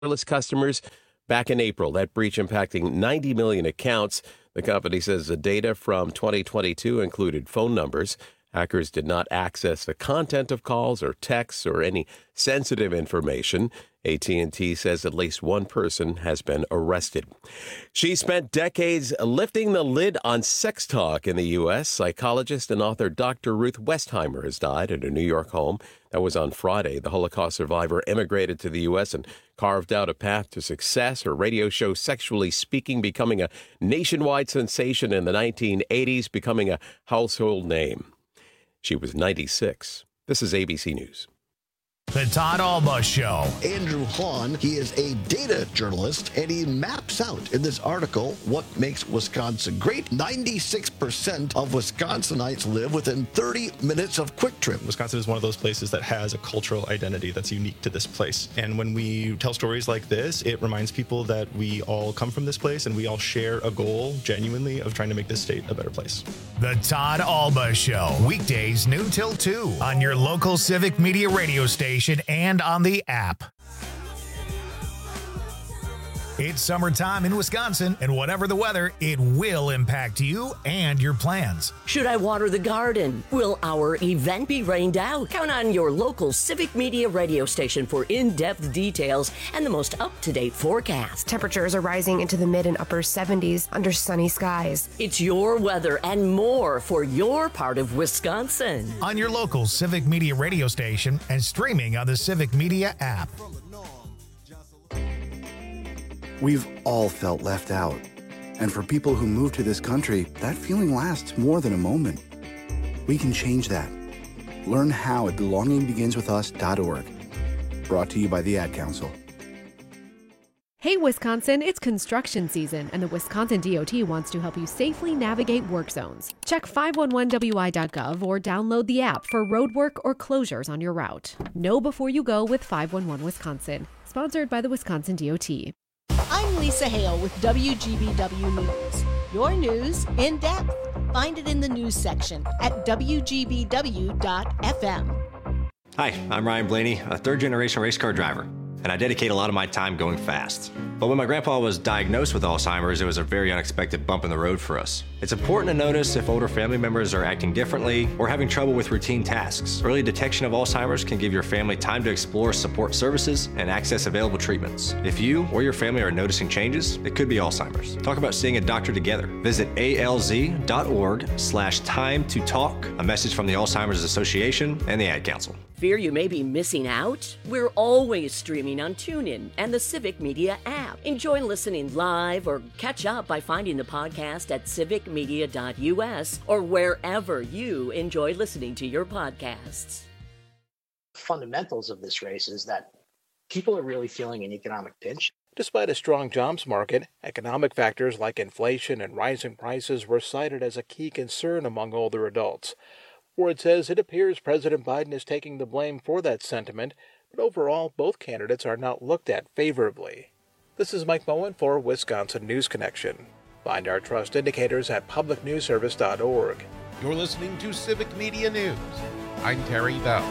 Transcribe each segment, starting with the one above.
wireless customers back in April. That breach impacting 90 million accounts. The company says the data from 2022 included phone numbers. Hackers did not access the content of calls or texts or any sensitive information. AT&T says at least one person has been arrested. She spent decades lifting the lid on sex talk in the U.S. Psychologist and author Dr. Ruth Westheimer has died at a New York home. That was on Friday. The Holocaust survivor immigrated to the U.S. and carved out a path to success. Her radio show, Sexually Speaking, becoming a nationwide sensation in the 1980s, becoming a household name. She was 96. This is ABC News. The Todd Alba Show. Andrew Hahn, he is a data journalist, and he maps out in this article what makes Wisconsin great. 96% of Wisconsinites live within 30 minutes of Quick Trip. Wisconsin is one of those places that has a cultural identity that's unique to this place. And when we tell stories like this, it reminds people that we all come from this place and we all share a goal, genuinely, of trying to make this state a better place. The Todd Alba Show. Weekdays noon till 2 on your local Civic Media radio station and on the app. It's summertime in Wisconsin, and whatever the weather, it will impact you and your plans. Should I water the garden? Will our event be rained out? Count on your local Civic Media radio station for in-depth details and the most up-to-date forecast. Temperatures are rising into the mid and upper 70s under sunny skies. It's your weather and more for your part of Wisconsin. On your local Civic Media radio station and streaming on the Civic Media app. We've all felt left out. And for people who move to this country, that feeling lasts more than a moment. We can change that. Learn how at belongingbeginswithus.org. Brought to you by the Ad Council. Hey Wisconsin, it's construction season, and the Wisconsin DOT wants to help you safely navigate work zones. Check 511wi.gov or download the app for road work or closures on your route. Know before you go with 511 Wisconsin. Sponsored by the Wisconsin DOT. I'm Lisa Hale with WGBW News. Your news in depth. Find it in the news section at WGBW.fm. Hi, I'm Ryan Blaney, a third-generation race car driver, and I dedicate a lot of my time going fast. But when my grandpa was diagnosed with Alzheimer's, it was a very unexpected bump in the road for us. It's important to notice if older family members are acting differently or having trouble with routine tasks. Early detection of Alzheimer's can give your family time to explore support services and access available treatments. If you or your family are noticing changes, it could be Alzheimer's. Talk about seeing a doctor together. Visit alz.org/time to talk. A message from the Alzheimer's Association and the Ad Council. Fear you may be missing out? We're always streaming on TuneIn and the Civic Media app. Enjoy listening live or catch up by finding the podcast at civicmedia.us or wherever you enjoy listening to your podcasts. Fundamentals of this race is that people are really feeling an economic pinch. Despite a strong jobs market, economic factors like inflation and rising prices were cited as a key concern among older adults. Ford says it appears President Biden is taking the blame for that sentiment, but overall, both candidates are not looked at favorably. This is Mike Moen for Wisconsin News Connection. Find our trust indicators at publicnewsservice.org. You're listening to Civic Media News. I'm Terry Bell.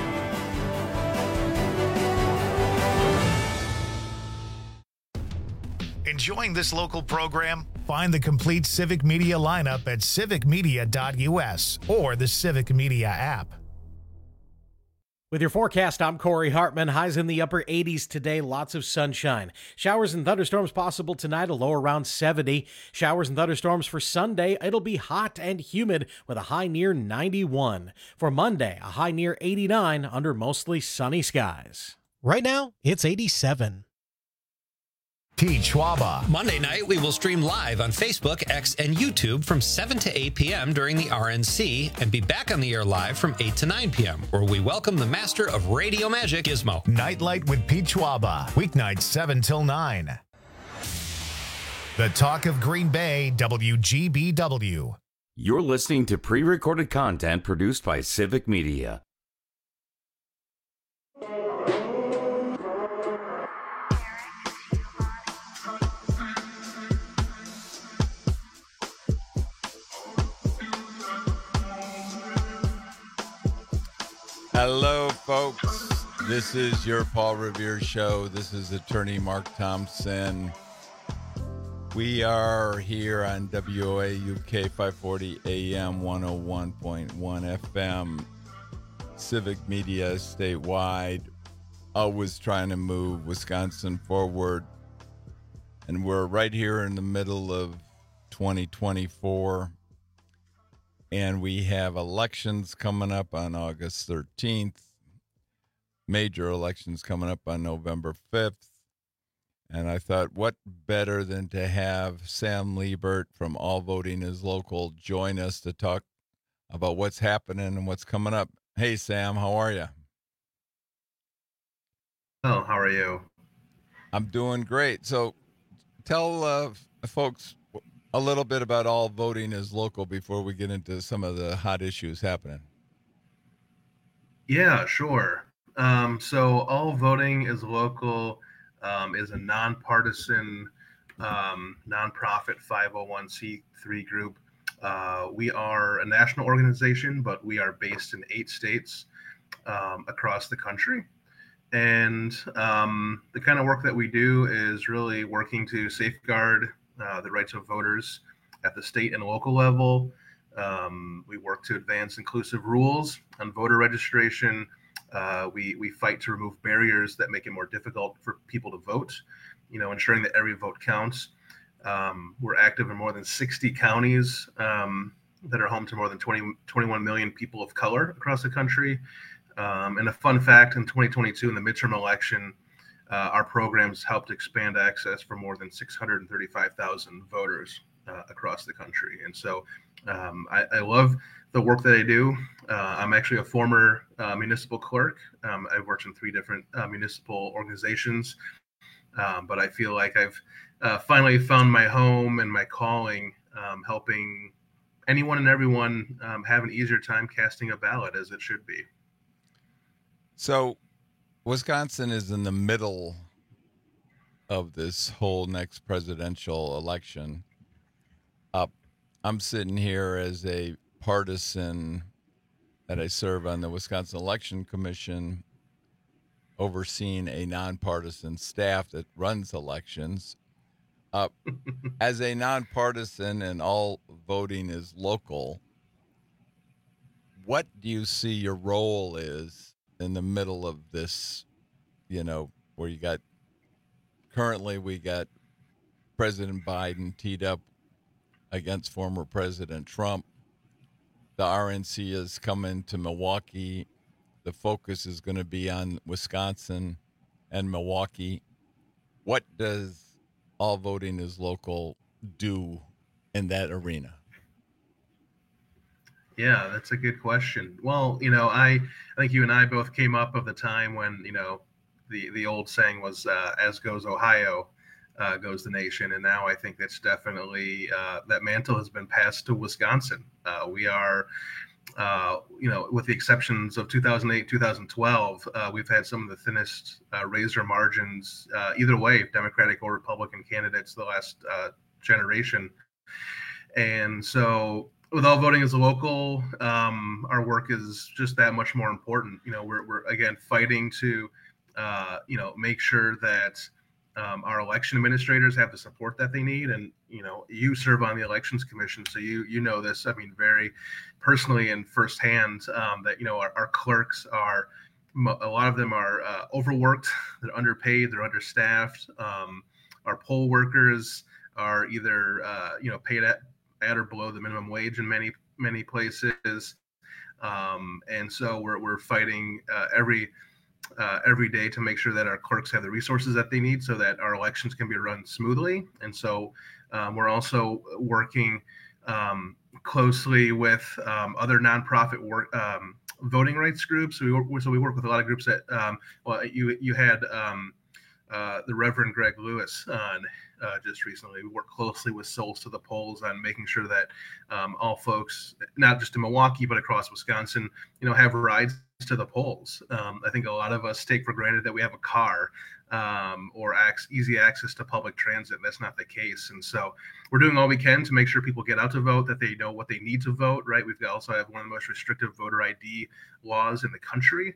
Enjoying this local program? Find the complete Civic Media lineup at civicmedia.us or the Civic Media app. With your forecast, I'm Corey Hartman. Highs in the upper 80s today, lots of sunshine. Showers and thunderstorms possible tonight, a low around 70. Showers and thunderstorms for Sunday, it'll be hot and humid with a high near 91. For Monday, a high near 89 under mostly sunny skies. Right now, it's 87. Pete Schwaba. Monday night, we will stream live on Facebook, X, and YouTube from 7 to 8 p.m. during the RNC and be back on the air live from 8 to 9 p.m., where we welcome the master of radio magic, Gizmo. Nightlight with Pete Schwaba. Weeknights 7 till 9. The Talk of Green Bay, WGBW. You're listening to pre-recorded content produced by Civic Media. Hello, folks. This is your Paul Revere Show. This is attorney Mark Thompson. We are here on WOA UK 540 AM 101.1 FM. Civic Media statewide, always trying to move Wisconsin forward. And we're right here in the middle of 2024. And we have elections coming up on August 13th. Major elections coming up on November 5th. And I thought, what better than to have Sam Liebert from All Voting is Local join us to talk about what's happening and what's coming up. Hey, Sam, how are you? Oh, how are you? I'm doing great. So tell folks a little bit about All Voting is Local before we get into some of the hot issues happening. Yeah, sure. So All Voting is Local is a nonpartisan nonprofit 501c3 group. We are a national organization, but we are based in 8 states across the country. And the kind of work that we do is really working to safeguard the rights of voters at the state and local level. We work to advance inclusive rules on voter registration. We fight to remove barriers that make it more difficult for people to vote, ensuring that every vote counts. We're active in more than 60 counties that are home to more than 21 million people of color across the country. And a fun fact, in 2022, in the midterm election, our programs helped expand access for more than 635,000 voters across the country. And so I love the work that I do. I'm actually a former municipal clerk. I've worked in 3 different municipal organizations, but I feel like I've finally found my home and my calling, helping anyone and everyone have an easier time casting a ballot, as it should be. So Wisconsin is in the middle of this whole next presidential election. I'm sitting here as a partisan that I serve on the Wisconsin Election Commission, overseeing a nonpartisan staff that runs elections. As a nonpartisan and All Voting is Local, what do you see your role is in the middle of this, where currently we got President Biden teed up against former President Trump. The RNC is coming to Milwaukee. The focus is going to be on Wisconsin and Milwaukee. What does All Voting is Local do in that arena? Yeah, that's a good question. Well, I think you and I both came up of the time when, the old saying was, as goes Ohio, goes the nation. And now I think that's definitely, that mantle has been passed to Wisconsin. We are, with the exceptions of 2008, 2012, we've had some of the thinnest razor margins, either way, Democratic or Republican candidates the last generation. And so with All Voting as a Local, our work is just that much more important. We're again fighting to, make sure that our election administrators have the support that they need. And, you serve on the Elections Commission, so you know this, very personally and firsthand, that, our clerks are, a lot of them are overworked, they're underpaid, they're understaffed. Our poll workers are either, paid at or below the minimum wage in many places. And so we're fighting every day to make sure that our clerks have the resources that they need so that our elections can be run smoothly. And so we're also working closely with other nonprofit voting rights groups. So we work with a lot of groups that, you had the Reverend Greg Lewis on just recently. We work closely with Souls to the Polls on making sure that all folks, not just in Milwaukee, but across Wisconsin, have rides to the polls. I think a lot of us take for granted that we have a car or easy access to public transit. That's not the case. And so we're doing all we can to make sure people get out to vote, that they know what they need to vote, right? We've also have one of the most restrictive voter ID laws in the country.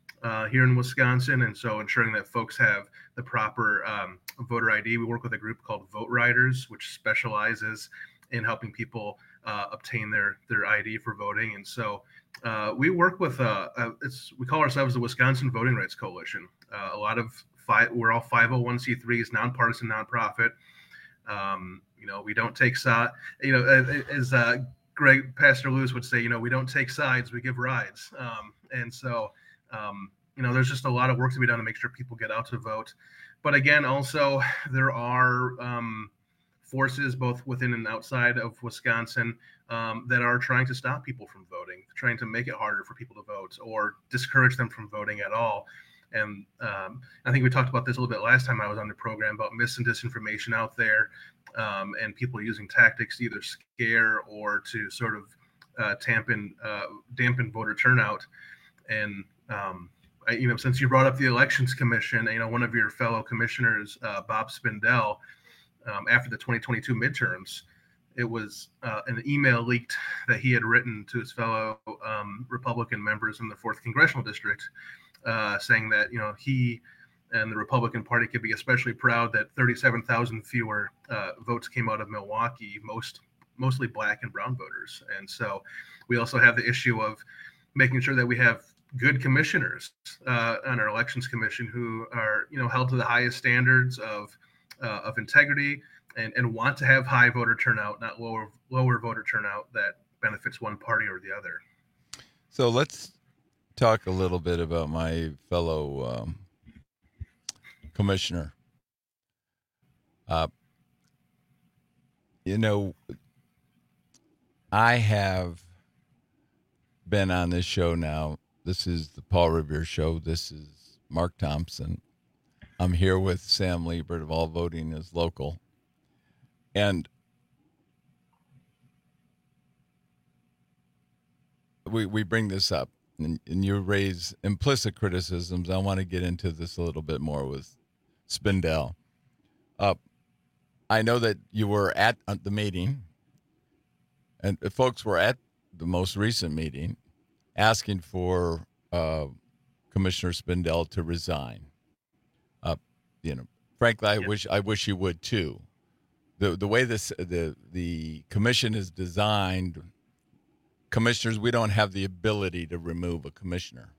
here in Wisconsin, and so ensuring that folks have the proper voter ID. We work with a group called Vote Riders, which specializes in helping people obtain their ID for voting. And so we work with we call ourselves the Wisconsin Voting Rights Coalition. We're all 501c3s, nonpartisan nonprofit. We don't take sides. As Greg Pastor Lewis would say, we don't take sides, we give rides. And so there's just a lot of work to be done to make sure people get out to vote. But again, also there are forces both within and outside of Wisconsin that are trying to stop people from voting, trying to make it harder for people to vote or discourage them from voting at all. And I think we talked about this a little bit last time I was on the program about mis and disinformation out there, and people using tactics to either scare or to sort of dampen voter turnout. And since you brought up the Elections Commission, one of your fellow commissioners, Bob Spindell, after the 2022 midterms, it was an email leaked that he had written to his fellow Republican members in the 4th Congressional District, saying that he and the Republican Party could be especially proud that 37,000 fewer votes came out of Milwaukee, mostly Black and brown voters. And so we also have the issue of making sure that we have good commissioners on our Elections Commission who are held to the highest standards of integrity and want to have high voter turnout, not lower voter turnout that benefits one party or the other. So let's talk a little bit about my fellow commissioner. I have been on this show now. This is the Paul Revere Show. This is Mark Thompson. I'm here with Sam Liebert of All Voting is Local. And we bring this up, and you raise implicit criticisms. I want to get into this a little bit more with Spindell. I know that you were at the meeting, and folks were at the most recent meeting asking for Commissioner Spindell to resign. Frankly, I wish he would too. The way the commission is designed, commissioners, we don't have the ability to remove a commissioner.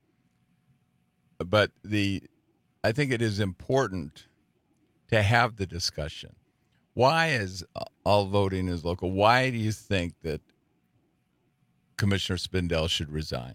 But I think it is important to have the discussion. Why is All Voting is Local? Why do you think that Commissioner Spindell should resign?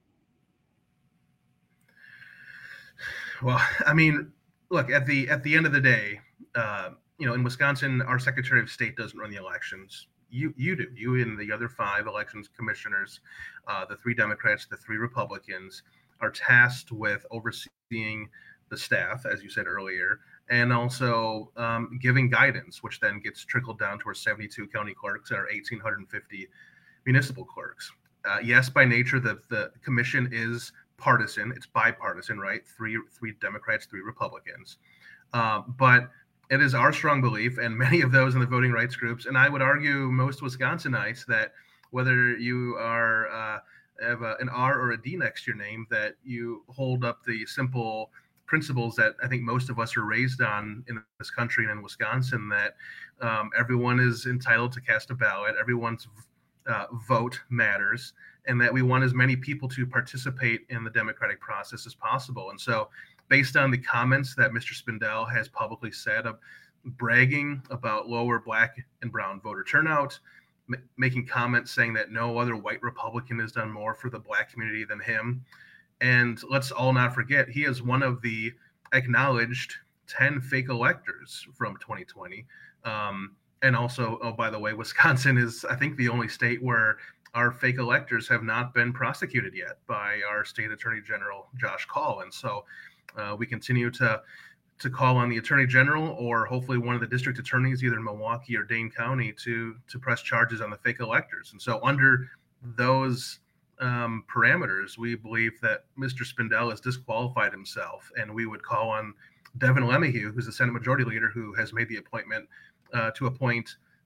Well, I mean, look, at the end of the day, in Wisconsin, our Secretary of State doesn't run the elections. You do. You and the other 5 elections commissioners, the 3 Democrats, the 3 Republicans, are tasked with overseeing the staff, as you said earlier, and also giving guidance, which then gets trickled down to our 72 county clerks and our 1,850 municipal clerks. Yes, by nature, the commission is partisan. It's bipartisan, right? Three Democrats, 3 Republicans. But it is our strong belief, and many of those in the voting rights groups, and I would argue most Wisconsinites, that whether you are have an R or a D next to your name, that you hold up the simple principles that I think most of us are raised on in this country and in Wisconsin, that everyone is entitled to cast a ballot, everyone's vote matters, and that we want as many people to participate in the democratic process as possible. And so, based on the comments that Mr. Spindell has publicly said, of bragging about lower Black and brown voter turnout, making comments saying that no other white Republican has done more for the Black community than him. And let's all not forget, he is one of the acknowledged 10 fake electors from 2020. And also, oh, by the way, Wisconsin is, I think, the only state where our fake electors have not been prosecuted yet by our state attorney general, Josh Kaul. And so we continue to call on the attorney general, or hopefully one of the district attorneys, either in Milwaukee or Dane County, to press charges on the fake electors. And so under those parameters, we believe that Mr. Spindell has disqualified himself, and we would call on Devin LeMahieu, who's the Senate Majority Leader, who has made the appointment to appoint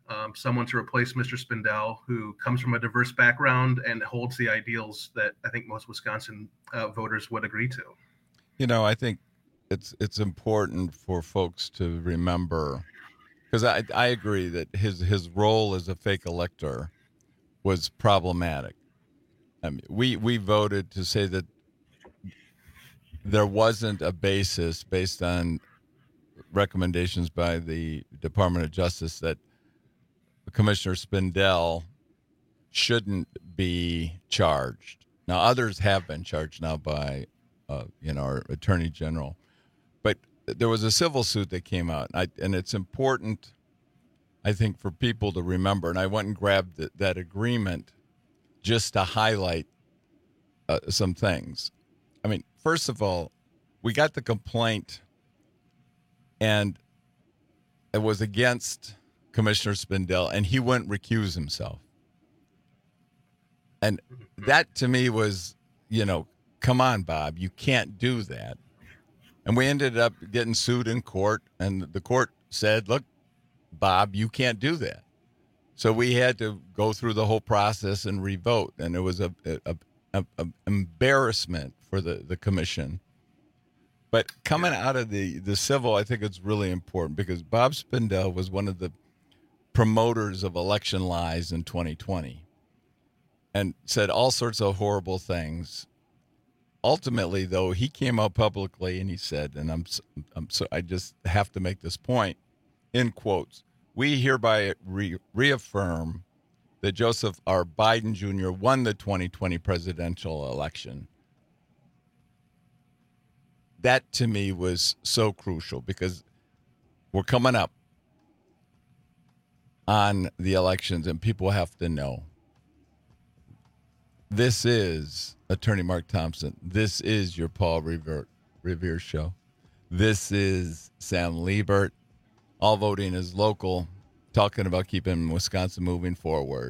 someone to replace Mr. Spindell, who comes from a diverse background and holds the ideals that I think most Wisconsin voters would agree to. You know, I think it's important for folks to remember, because I agree that his role as a fake elector was problematic. I mean, we voted to say that there wasn't a basis based on recommendations by the Department of Justice that Commissioner Spindell shouldn't be charged. Now, others have been charged now by, our Attorney General. But there was a civil suit that came out, and it's important, I think, for people to remember. And I went and grabbed that agreement just to highlight some things. I mean, first of all, we got the complaint, and it was against Commissioner Spindell, and he wouldn't recuse himself. And that to me was, come on, Bob, you can't do that. And we ended up getting sued in court, and the court said, look, Bob, you can't do that. So we had to go through the whole process and revote, and it was a embarrassment for the commission. But coming out of the civil, I think it's really important, because Bob Spindell was one of the promoters of election lies in 2020 and said all sorts of horrible things. Ultimately, though, he came out publicly and he said, and I just have to make this point, in quotes, "We hereby reaffirm that Joseph R. Biden Jr. won the 2020 presidential election." That, to me, was so crucial, because we're coming up on the elections, and people have to know. This is Attorney Mark Thompson. This is your Paul Revere Show. This is Sam Liebert. All voting is local, talking about keeping Wisconsin moving forward.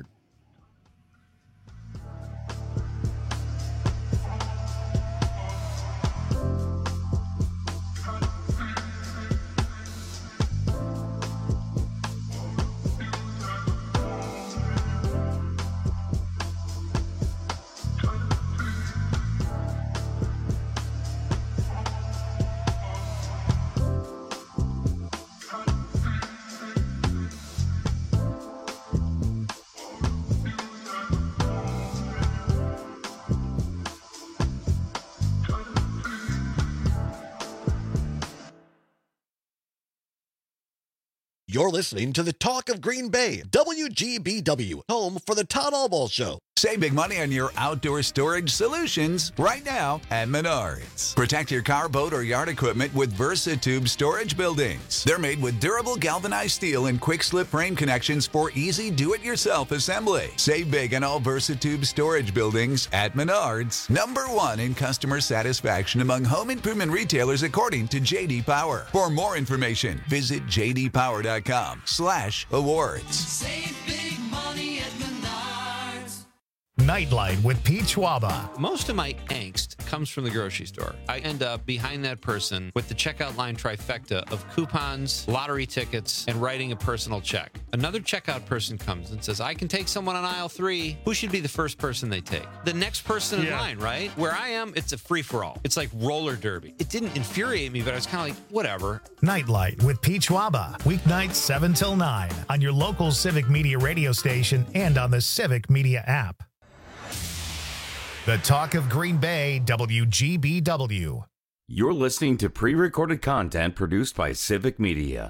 You're listening to the Talk of Green Bay, WGBW, home for the Todd Albaugh Show. Save big money on your outdoor storage solutions right now at Menards. Protect your car, boat, or yard equipment with VersaTube storage buildings. They're made with durable galvanized steel and quick slip frame connections for easy do-it-yourself assembly. Save big on all VersaTube storage buildings at Menards. #1 in customer satisfaction among home improvement retailers according to J.D. Power. For more information, visit jdpower.com/awards. Save big money at Menards. Nightlight with Pete Schwaba. Most of my angst comes from the grocery store. I end up behind that person with the checkout line trifecta of coupons, lottery tickets, and writing a personal check. Another checkout person comes and says, I can take someone on aisle 3. Who should be the first person they take? The next person in line, right? Where I am, it's a free-for-all. It's like roller derby. It didn't infuriate me, but I was kind of like, whatever. Nightlight with Pete Schwaba. Weeknights 7 till 9 on your local Civic Media radio station and on the Civic Media app. The Talk of Green Bay, WGBW. You're listening to pre-recorded content produced by Civic Media.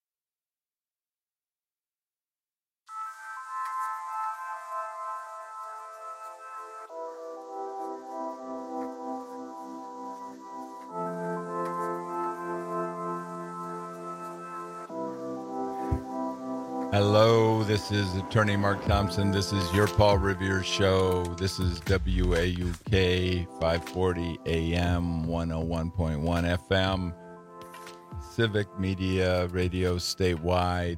Hello, this is Attorney Mark Thompson. This is your Paul Revere Show. This is WAUK 540 AM 101.1 FM. Civic Media Radio statewide.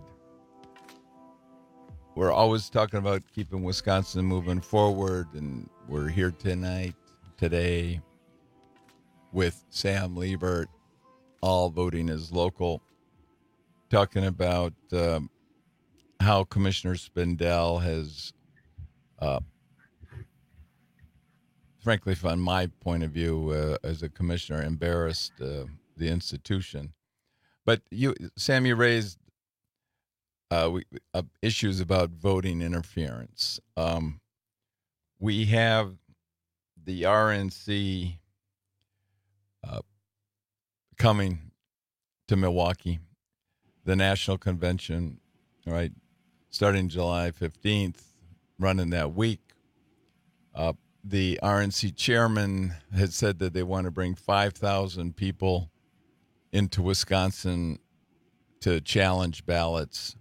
We're always talking about keeping Wisconsin moving forward, and we're here today, with Sam Liebert. All voting is local. Talking about how Commissioner Spindell has, frankly, from my point of view as a commissioner, embarrassed the institution. But Sam, you raised issues about voting interference. We have the RNC coming to Milwaukee, the national convention, right, starting July 15th, running that week. The RNC chairman had said that they want to bring 5,000 people into Wisconsin to challenge ballots.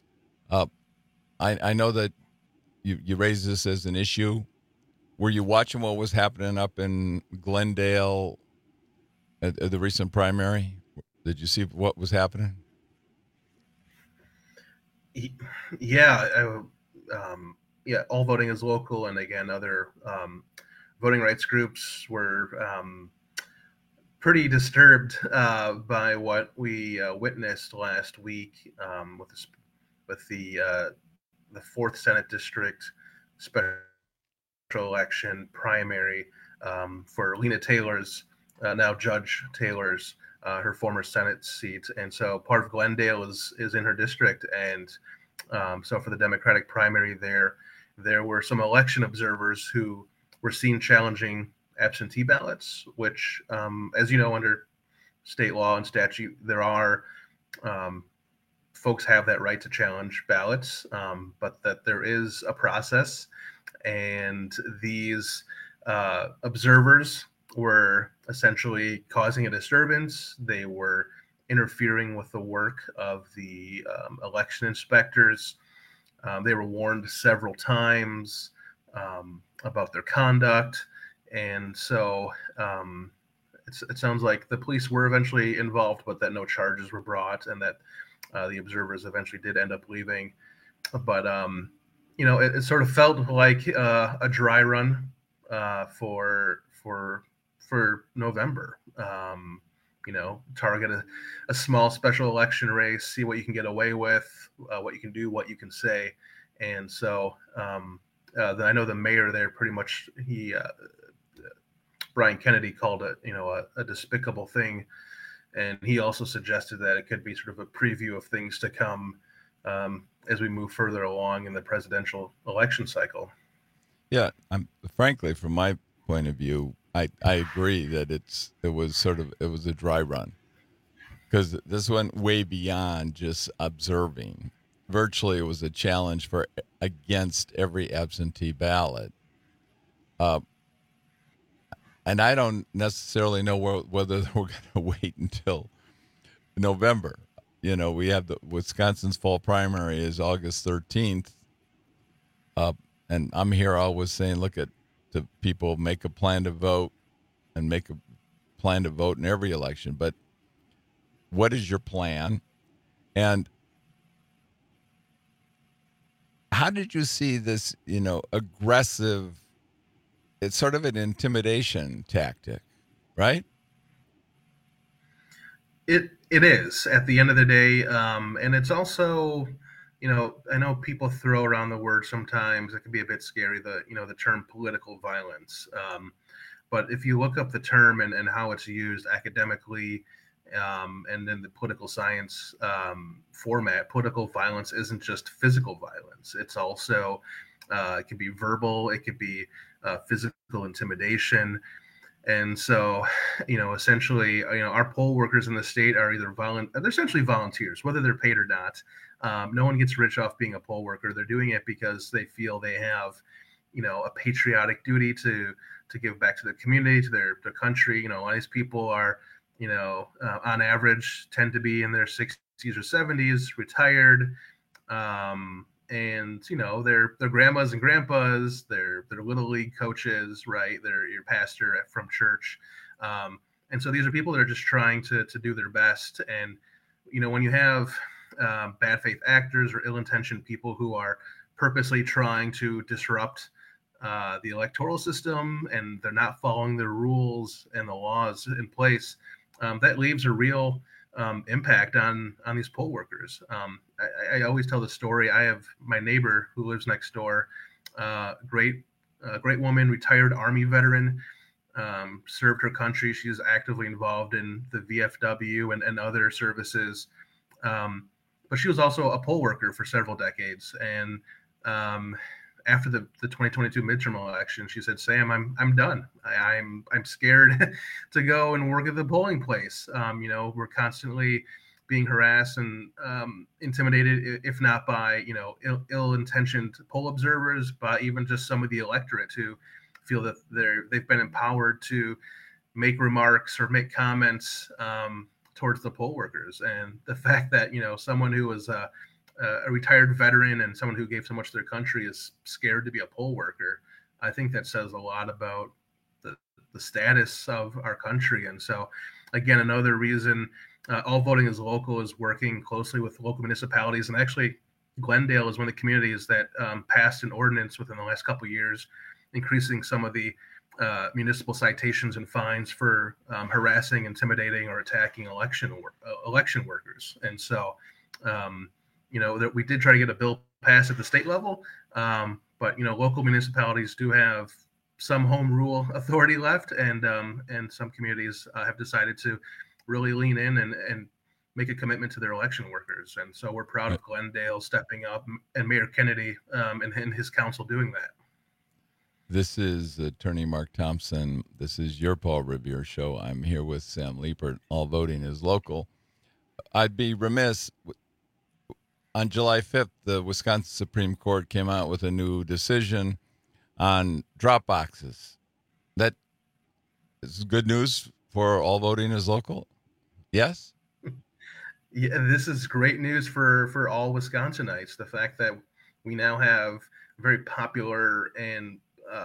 I know that you raised this as an issue. Were you watching what was happening up in Glendale at the recent primary? Did you see what was happening? Yeah, all voting is local, and again, other voting rights groups were pretty disturbed by what we witnessed last week with the fourth Senate district special election primary for Lena Taylor's, now Judge Taylor's, her former Senate seat. And so part of Glendale is in her district. And so for the Democratic primary there were some election observers who were seen challenging absentee ballots, which, as you know, under state law and statute, there are folks have that right to challenge ballots, but that there is a process. And these observers were essentially causing a disturbance. They were interfering with the work of the election inspectors. They were warned several times about their conduct. And so it sounds like the police were eventually involved, but that no charges were brought, and that the observers eventually did end up leaving. But, it sort of felt like a dry run for November. Target a small special election race, see what you can get away with, what you can do, what you can say. And so I know the mayor there pretty much, Brian Kennedy called it, a despicable thing. And he also suggested that it could be sort of a preview of things to come as we move further along in the presidential election cycle. Yeah, frankly, from my point of view, I agree that it was a dry run, because this went way beyond just observing. Virtually, it was a challenge against every absentee ballot. And I don't necessarily know whether we're going to wait until November. We have Wisconsin's fall primary is August 13th. And I'm here always saying, look to people, make a plan to vote, and make a plan to vote in every election. But what is your plan? And how did you see this, aggressive, it's sort of an intimidation tactic, right? It is at the end of the day. And it's also, I know people throw around the word sometimes. It can be a bit scary, the term political violence. But if you look up the term and how it's used academically, and in the political science format, political violence isn't just physical violence. It's also, it could be verbal, it could be physical intimidation. And so, essentially, our poll workers in the state are either they're essentially volunteers, whether they're paid or not. No one gets rich off being a poll worker. They're doing it because they feel they have, a patriotic duty to give back to their community, to their country. A lot of these people are, on average, tend to be in their 60s or 70s, retired. And they're grandmas and grandpas, they're little league coaches, right? They're your pastor from church, and so these are people that are just trying to do their best. And when you have bad faith actors or ill-intentioned people who are purposely trying to disrupt the electoral system, and they're not following the rules and the laws in place, that leaves a real impact on these poll workers. I always tell the story. I have my neighbor who lives next door, great woman, retired Army veteran, served her country. She is actively involved in the VFW and other services. But she was also a poll worker for several decades. And after the 2022 midterm election, she said, "Sam, I'm done. I'm scared to go and work at the polling place. We're constantly being harassed and intimidated, if not by ill-intentioned poll observers, but even just some of the electorate who feel that they've been empowered to make remarks or make comments towards the poll workers." And the fact that someone who was a retired veteran and someone who gave so much to their country is scared to be a poll worker, I think that says a lot about the status of our country. And so, again, another reason All Voting is Local is working closely with local municipalities. And actually, Glendale is one of the communities that passed an ordinance within the last couple of years, increasing some of the municipal citations and fines for harassing, intimidating, or attacking election workers. And so, that we did try to get a bill passed at the state level, but local municipalities do have some home rule authority left, and some communities have decided to really lean in and make a commitment to their election workers. And so we're proud of Glendale stepping up and Mayor Kennedy and his council doing that. This is Attorney Mark Thompson. This is your Paul Revere Show. I'm here with Sam Liepert. All Voting is Local. I'd be remiss. On July 5th, the Wisconsin Supreme Court came out with a new decision on drop boxes. That is good news for All Voting is Local. Yes? Yeah, this is great news for all Wisconsinites. The fact that we now have a very popular and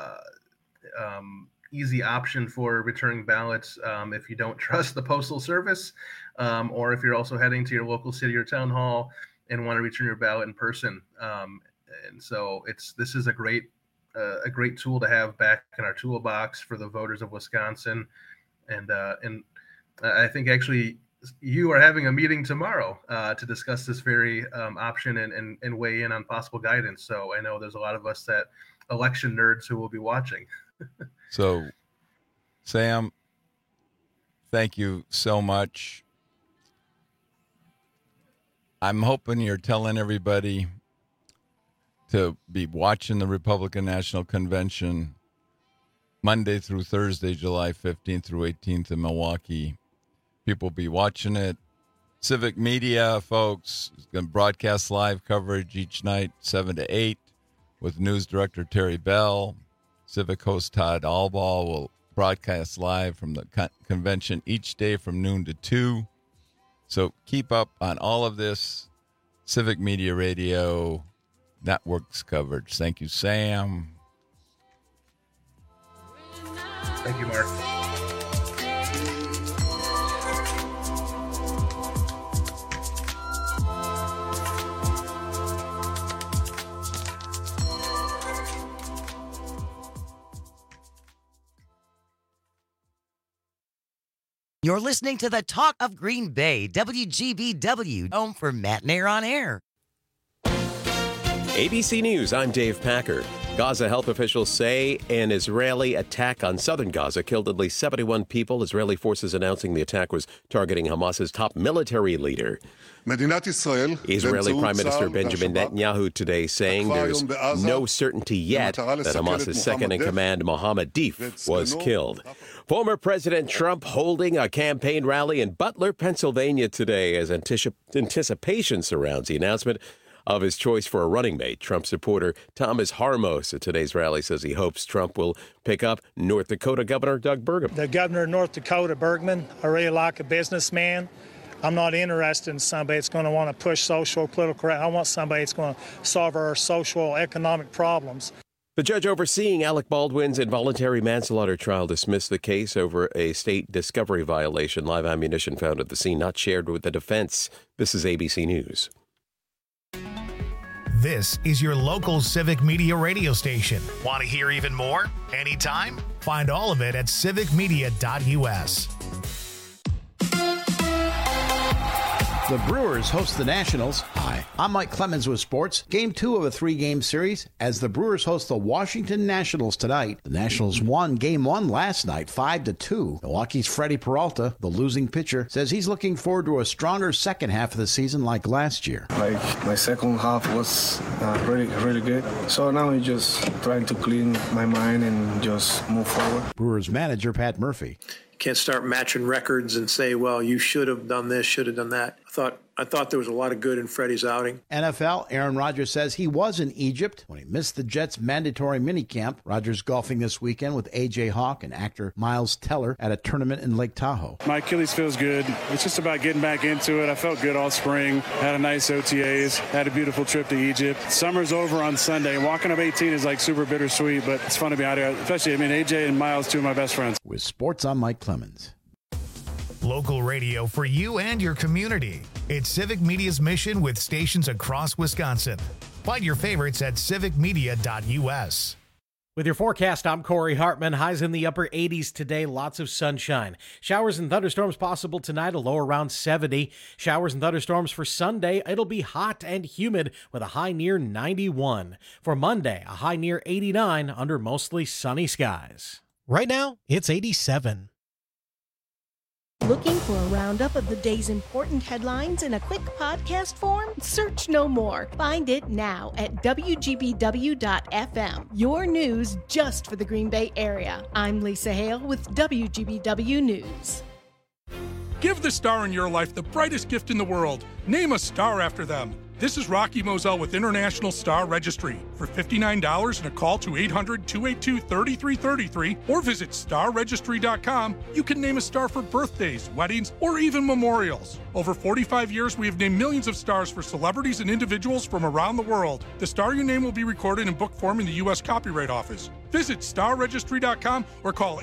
easy option for returning ballots if you don't trust the Postal Service, or if you're also heading to your local city or town hall and want to return your ballot in person. And so this is a great tool to have back in our toolbox for the voters of Wisconsin. And I think actually you are having a meeting tomorrow to discuss this very option and weigh in on possible guidance. So I know there's a lot of us that election nerds who will be watching. So, Sam, thank you so much. I'm hoping you're telling everybody to be watching the Republican National Convention Monday through Thursday, July 15th through 18th in Milwaukee. People will be watching it. Civic Media, folks, is going to broadcast live coverage each night, 7 to 8, with News Director Terry Bell. Civic host Todd Albaugh will broadcast live from the convention each day from noon to 2. So keep up on all of this Civic Media Radio Network's coverage. Thank you, Sam. Thank you, Mark. You're listening to the Talk of Green Bay, WGBW, home for Matinee on Air. ABC News, I'm Dave Packard. Gaza health officials say an Israeli attack on southern Gaza killed at least 71 people. Israeli forces announcing the attack was targeting Hamas's top military leader. Israeli Prime Minister Benjamin Netanyahu today saying there's no certainty yet that Hamas's second-in-command Mohammed Deif was killed. Former President Trump holding a campaign rally in Butler, Pennsylvania today as anticipation surrounds the announcement of his choice for a running mate. Trump supporter Thomas Harmos at today's rally says he hopes Trump will pick up North Dakota Governor Doug Burgum. The governor of North Dakota, Bergman, I really like a businessman. I'm not interested in somebody that's going to want to push social, political. I want somebody that's going to solve our social, economic problems. The judge overseeing Alec Baldwin's involuntary manslaughter trial dismissed the case over a state discovery violation. Live ammunition found at the scene not shared with the defense. This is ABC News. This is your local Civic Media radio station. Want to hear even more? Anytime? Find all of it at civicmedia.us. The Brewers host the Nationals. Hi, I'm Mike Clemens with sports. Game 2 of a 3-game series as the Brewers host the Washington Nationals tonight. The Nationals won Game 1 last night, 5-2. Milwaukee's Freddie Peralta, the losing pitcher, says he's looking forward to a stronger second half of the season like last year. My second half was really good. So now I'm just trying to clean my mind and just move forward. Brewers manager Pat Murphy. Can't start matching records and say, well, you should have done this, should have done that. I thought there was a lot of good in Freddie's outing. NFL, Aaron Rodgers says he was in Egypt when he missed the Jets' mandatory minicamp. Rodgers golfing this weekend with A.J. Hawk and actor Miles Teller at a tournament in Lake Tahoe. My Achilles feels good. It's just about getting back into it. I felt good all spring. Had a nice OTAs. Had a beautiful trip to Egypt. Summer's over on Sunday. Walking up 18 is like super bittersweet, but it's fun to be out here. Especially, A.J. and Miles, two of my best friends. With sports, I'm Mike Clemens. Local radio for you and your community. It's Civic Media's mission with stations across Wisconsin. Find your favorites at civicmedia.us. With your forecast, I'm Corey Hartman. Highs in the upper 80s today, lots of sunshine. Showers and thunderstorms possible tonight, a low around 70. Showers and thunderstorms for Sunday, it'll be hot and humid with a high near 91. For Monday, a high near 89 under mostly sunny skies. Right now, it's 87. Looking for a roundup of the day's important headlines in a quick podcast form? Search no more. Find it now at WGBW.FM. Your news just for the Green Bay area. I'm Lisa Hale with WGBW News. Give the star in your life the brightest gift in the world. Name a star after them. This is Rocky Moselle with International Star Registry. For $59 and a call to 800-282-3333 or visit starregistry.com, you can name a star for birthdays, weddings, or even memorials. Over 45 years, we have named millions of stars for celebrities and individuals from around the world. The star you name will be recorded in book form in the U.S. Copyright Office. Visit starregistry.com or call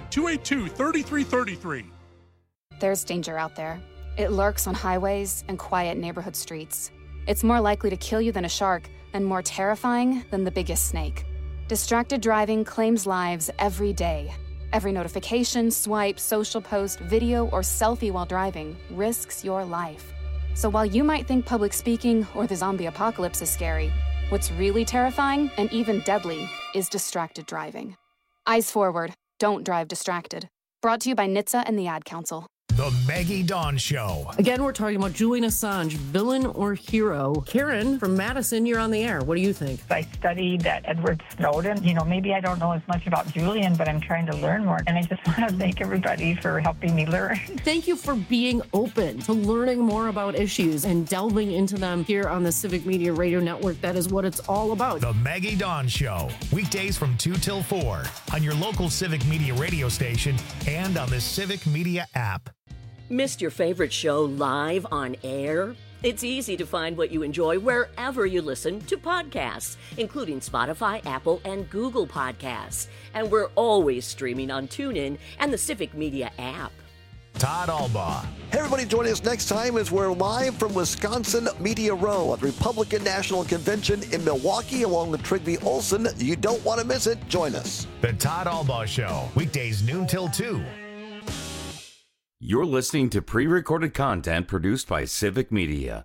800-282-3333. There's danger out there. It lurks on highways and quiet neighborhood streets. It's more likely to kill you than a shark and more terrifying than the biggest snake. Distracted driving claims lives every day. Every notification, swipe, social post, video, or selfie while driving risks your life. So while you might think public speaking or the zombie apocalypse is scary, what's really terrifying and even deadly is distracted driving. Eyes forward. Don't drive distracted. Brought to you by NHTSA and the Ad Council. The Maggie Dawn Show. Again, we're talking about Julian Assange, villain or hero. Karen from Madison, you're on the air. What do you think? I studied Edward Snowden. Maybe I don't know as much about Julian, but I'm trying to learn more. And I just want to thank everybody for helping me learn. Thank you for being open to learning more about issues and delving into them here on the Civic Media Radio Network. That is what it's all about. The Maggie Dawn Show. Weekdays from 2 till 4 on your local Civic Media radio station and on the Civic Media app. Missed your favorite show live on air? It's easy to find what you enjoy wherever you listen to podcasts, including Spotify, Apple, and Google Podcasts. And we're always streaming on TuneIn and the Civic Media app. Todd Albaugh. Hey, everybody, joining us next time as we're live from Wisconsin Media Row at the Republican National Convention in Milwaukee along with Trigby Olson. You don't want to miss it. Join us. The Todd Albaugh Show, weekdays noon till 2. You're listening to pre-recorded content produced by Civic Media.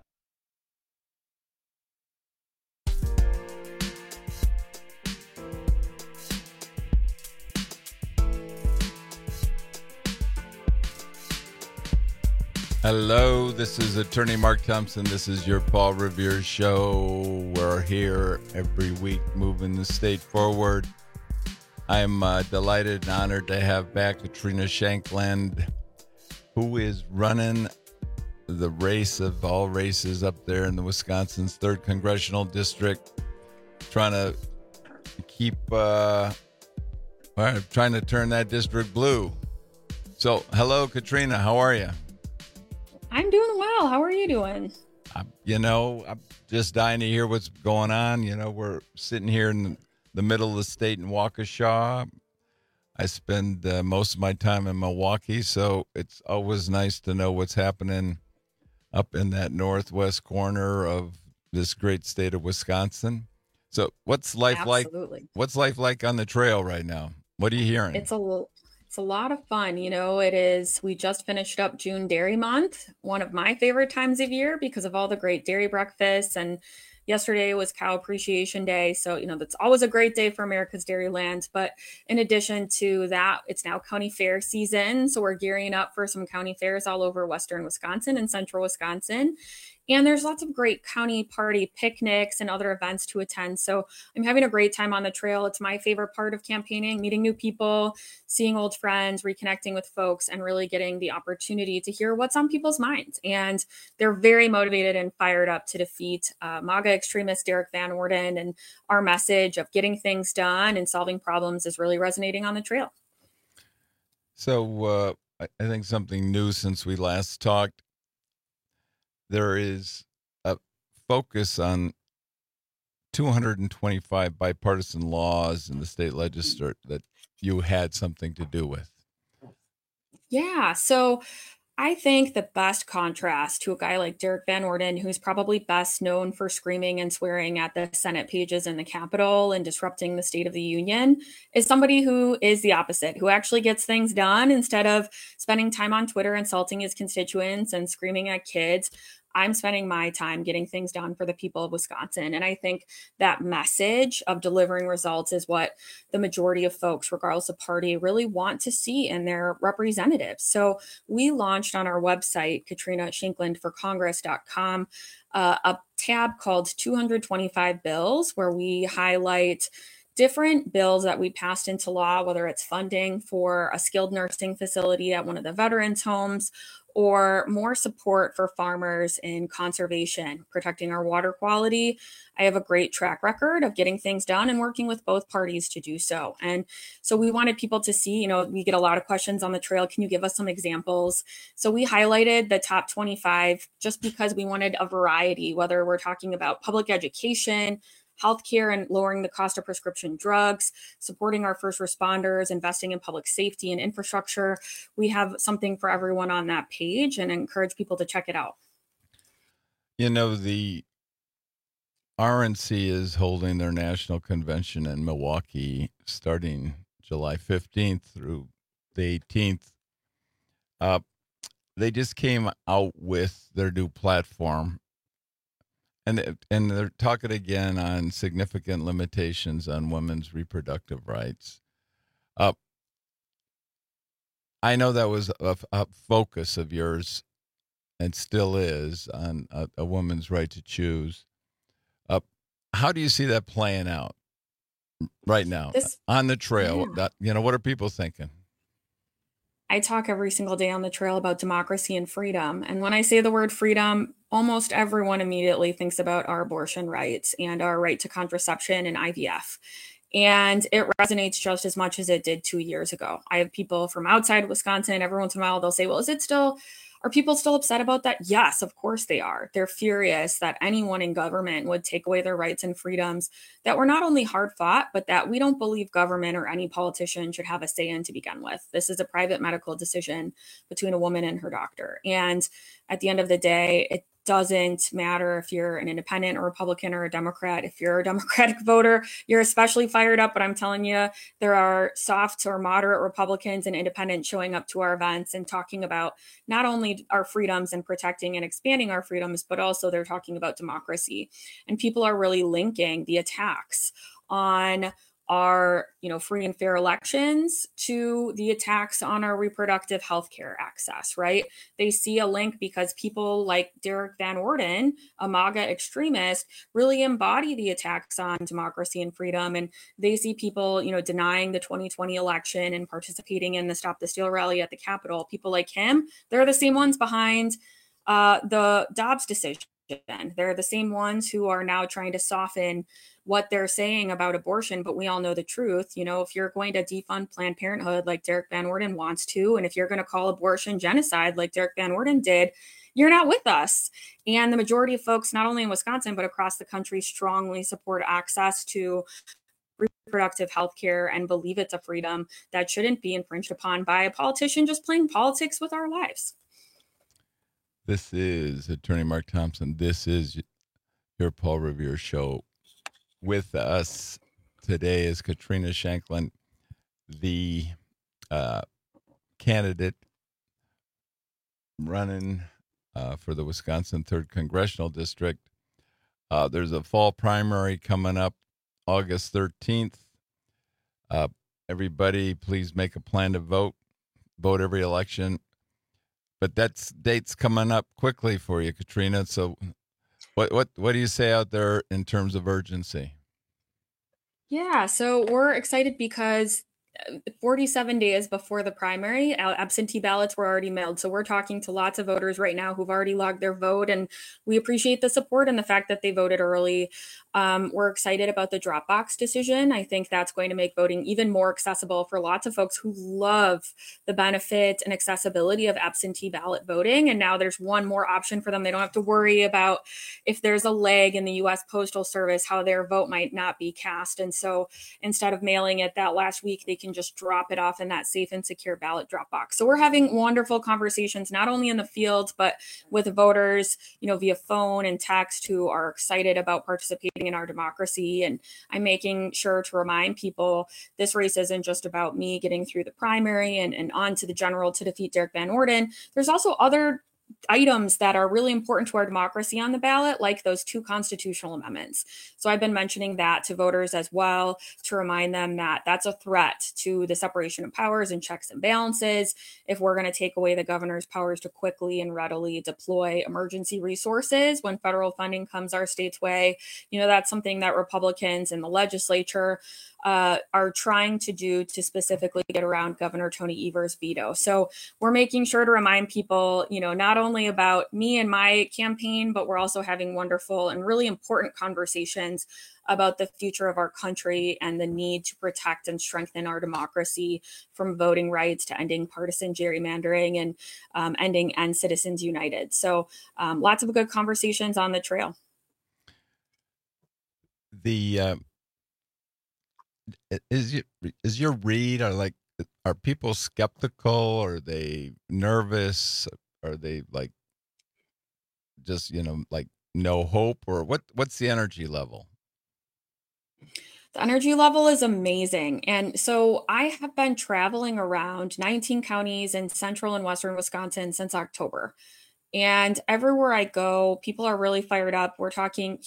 Hello, this is Attorney Mark Thompson. This is your Paul Revere Show. We're here every week moving the state forward. I'm delighted and honored to have back Katrina Shankland, who is running the race of all races up there in the Wisconsin's 3rd Congressional District, trying to keep, trying to turn that district blue. So, hello, Katrina. How are you? I'm doing well. How are you doing? I'm just dying to hear what's going on. We're sitting here in the middle of the state in Waukesha. I spend most of my time in Milwaukee, so it's always nice to know what's happening up in that northwest corner of this great state of Wisconsin. So what's life like? What's life like on the trail right now? What are you hearing? It's a It's a lot of fun. We just finished up June Dairy Month, one of my favorite times of year because of all the great dairy breakfasts. And yesterday was Cow Appreciation Day. So, that's always a great day for America's Dairyland. But in addition to that, it's now county fair season. So we're gearing up for some county fairs all over Western Wisconsin and Central Wisconsin. And there's lots of great county party picnics and other events to attend. So I'm having a great time on the trail. It's my favorite part of campaigning, meeting new people, seeing old friends, reconnecting with folks, and really getting the opportunity to hear what's on people's minds. And they're very motivated and fired up to defeat MAGA extremist Derek Van Orden. And our message of getting things done and solving problems is really resonating on the trail. So I think something new since we last talked. There is a focus on 225 bipartisan laws in the state legislature that you had something to do with. Yeah. So I think the best contrast to a guy like Derek Van Orden, who's probably best known for screaming and swearing at the Senate pages in the Capitol and disrupting the State of the Union, is somebody who is the opposite, who actually gets things done instead of spending time on Twitter insulting his constituents and screaming at kids. I'm spending my time getting things done for the people of Wisconsin. And I think that message of delivering results is what the majority of folks, regardless of party, really want to see in their representatives. So we launched on our website, KatrinaShanklandForCongress.com, a tab called 225 Bills, where we highlight different bills that we passed into law, whether it's funding for a skilled nursing facility at one of the veterans' homes, or more support for farmers in conservation, protecting our water quality. I have a great track record of getting things done and working with both parties to do so. And so we wanted people to see, we get a lot of questions on the trail. Can you give us some examples? So we highlighted the top 25 just because we wanted a variety, whether we're talking about public education, healthcare and lowering the cost of prescription drugs, supporting our first responders, investing in public safety and infrastructure. We have something for everyone on that page and encourage people to check it out. The RNC is holding their national convention in Milwaukee starting July 15th through the 18th. They just came out with their new platform. And they're talking again on significant limitations on women's reproductive rights. I know that was a focus of yours and still is on a woman's right to choose. How do you see that playing out right now on the trail? Yeah. What are people thinking? I talk every single day on the trail about democracy and freedom. And when I say the word freedom, almost everyone immediately thinks about our abortion rights and our right to contraception and IVF. And it resonates just as much as it did 2 years ago. I have people from outside Wisconsin, every once in a while, they'll say, well, are people still upset about that? Yes, of course they are. They're furious that anyone in government would take away their rights and freedoms that were not only hard fought, but that we don't believe government or any politician should have a say in to begin with. This is a private medical decision between a woman and her doctor. And at the end of the day, it doesn't matter if you're an independent or Republican or a Democrat. If you're a Democratic voter, you're especially fired up. But I'm telling you, there are soft or moderate Republicans and independents showing up to our events and talking about not only our freedoms and protecting and expanding our freedoms, but also they're talking about democracy. And people are really linking the attacks on our, free and fair elections to the attacks on our reproductive health care access, right? They see a link because people like Derek Van Orden, a MAGA extremist, really embody the attacks on democracy and freedom. And they see people, denying the 2020 election and participating in the Stop the Steal rally at the Capitol. People like him, they're the same ones behind the Dobbs decision. They're the same ones who are now trying to soften what they're saying about abortion, but we all know the truth. If you're going to defund Planned Parenthood like Derek Van Orden wants to, and if you're going to call abortion genocide like Derek Van Orden did, you're not with us. And the majority of folks, not only in Wisconsin, but across the country, strongly support access to reproductive health care and believe it's a freedom that shouldn't be infringed upon by a politician just playing politics with our lives. This is Attorney Mark Thompson. This is your Paul Revere Show. With us today is Katrina Shankland, the candidate running for the Wisconsin 3rd Congressional District. There's a fall primary coming up August 13th. Everybody, please make a plan to vote every election. But that's dates coming up quickly for you, Katrina. So what do you say out there in terms of urgency? Yeah, so we're excited because 47 days before the primary, absentee ballots were already mailed. So we're talking to lots of voters right now who've already logged their vote, and we appreciate the support and the fact that they voted early. We're excited about the Dropbox decision. I think that's going to make voting even more accessible for lots of folks who love the benefit and accessibility of absentee ballot voting. And now there's one more option for them. They don't have to worry about if there's a lag in the U.S. Postal Service, how their vote might not be cast. And so instead of mailing it that last week, they can just drop it off in that safe and secure ballot drop box. So we're having wonderful conversations, not only in the field, but with voters, via phone and text, who are excited about participating in our democracy. And I'm making sure to remind people this race isn't just about me getting through the primary and on to the general to defeat Derek Van Orden. There's also other items that are really important to our democracy on the ballot, like those 2 constitutional amendments. So I've been mentioning that to voters as well, to remind them that that's a threat to the separation of powers and checks and balances. If we're going to take away the governor's powers to quickly and readily deploy emergency resources when federal funding comes our state's way, that's something that Republicans in the legislature are trying to do to specifically get around Governor Tony Evers' veto. So we're making sure to remind people, not only about me and my campaign, but we're also having wonderful and really important conversations about the future of our country and the need to protect and strengthen our democracy, from voting rights to ending partisan gerrymandering and ending End Citizens United. So lots of good conversations on the trail. Is your read, are people skeptical? Are they nervous? Are they just no hope? Or what's the energy level? The energy level is amazing. And so I have been traveling around 19 counties in central and western Wisconsin since October. And everywhere I go, people are really fired up. We're talking